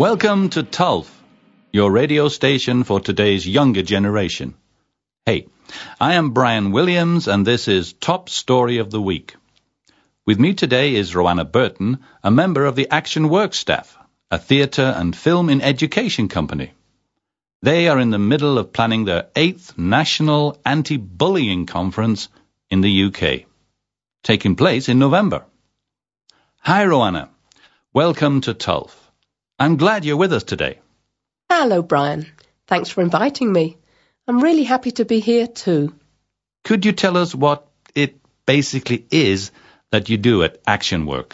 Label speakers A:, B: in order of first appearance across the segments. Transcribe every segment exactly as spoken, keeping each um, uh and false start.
A: Welcome to Tulf, your radio station for today's younger generation. Hey, I am Brian Williams, and this is Top Story of the Week. With me today is Roanna Burton, a member of the Action Work staff, a theatre and film in education company. They are in the middle of planning their eighth National Anti-Bullying Conference in the U K, taking place in November. Hi, Roanna. Welcome to Tulf. I'm glad you're with us today.
B: Hello, Brian. Thanks for inviting me. I'm really happy to be here too.
A: Could you tell us what it basically is that you do at Action Work?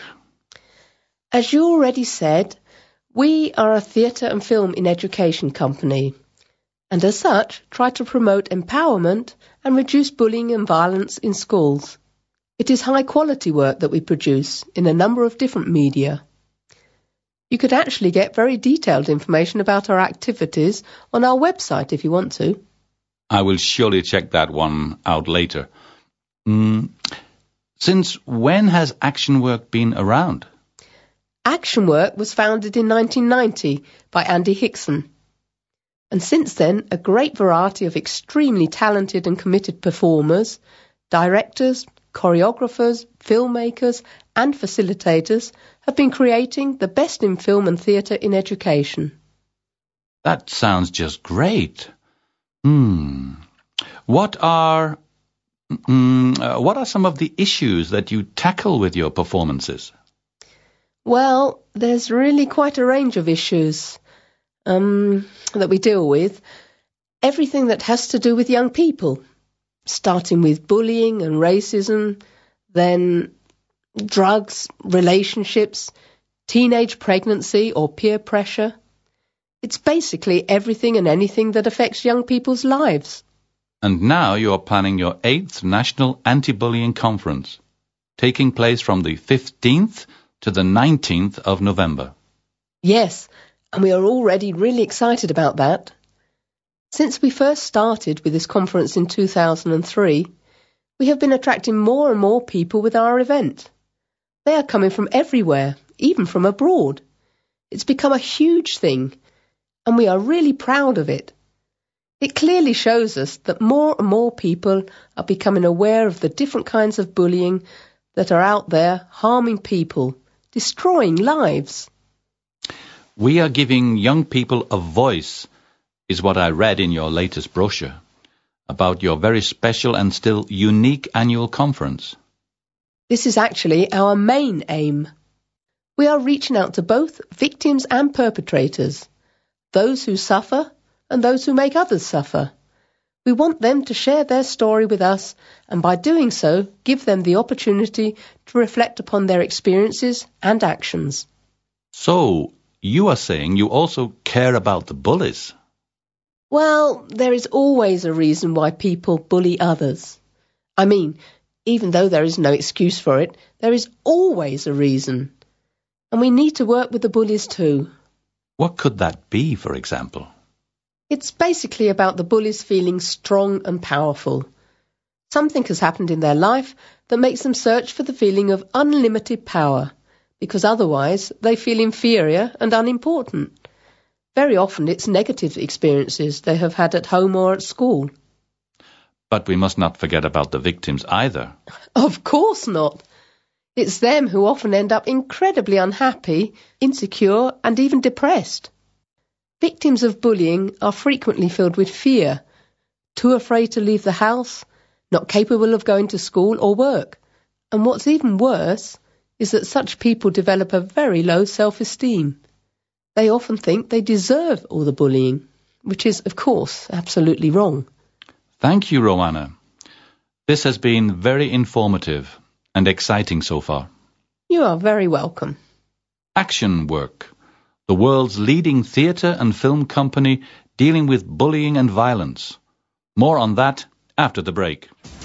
B: As you already said, we are a theatre and film in education company, and as such try to promote empowerment and reduce bullying and violence in schools. It is high-quality work that we produce in a number of different media. You could actually get very detailed information about our activities on our website if you want to.
A: I will surely check that one out later. Mm, since when has Action Work been around?
B: Action Work was founded in nineteen ninety by Andy Hickson. And since then, a great variety of extremely talented and committed performers, directors, choreographers, filmmakers and facilitators have been creating the best in film and theatre in education.
A: That sounds just great. Hmm. What are mm, uh, what are some of the issues that you tackle with your performances?
B: Well, there's really quite a range of issues um, that we deal with. Everything that has to do with young people, starting with bullying and racism, then drugs, relationships, teenage pregnancy or peer pressure. It's basically everything and anything that affects young people's lives.
A: And now you are planning your eighth National Anti-Bullying Conference, taking place from the fifteenth to the nineteenth of November.
B: Yes, and we are already really excited about that. Since we first started with this conference in two thousand three, we have been attracting more and more people with our event. They are coming from everywhere, even from abroad. It's become a huge thing, and we are really proud of it. It clearly shows us that more and more people are becoming aware of the different kinds of bullying that are out there harming people, destroying lives.
A: We are giving young people a voice, is what I read in your latest brochure, about your very special and still unique annual conference.
B: This is actually our main aim. We are reaching out to both victims and perpetrators, those who suffer and those who make others suffer. We want them to share their story with us, and by doing so, give them the opportunity to reflect upon their experiences and actions.
A: So, you are saying you also care about the bullies?
B: Well, there is always a reason why people bully others. I mean, even though there is no excuse for it, there is always a reason. And we need to work with the bullies too.
A: What could that be, for example?
B: It's basically about the bullies feeling strong and powerful. Something has happened in their life that makes them search for the feeling of unlimited power, because otherwise they feel inferior and unimportant. Very often it's negative experiences they have had at home or at school.
A: But we must not forget about the victims either.
B: Of course not. It's them who often end up incredibly unhappy, insecure, and even depressed. Victims of bullying are frequently filled with fear, too afraid to leave the house, not capable of going to school or work. And what's even worse is that such people develop a very low self-esteem. They often think they deserve all the bullying, which is, of course, absolutely wrong.
A: Thank you, Roanna. This has been very informative and exciting so far.
B: You are very welcome.
A: Action Work, the world's leading theatre and film company dealing with bullying and violence. More on that after the break.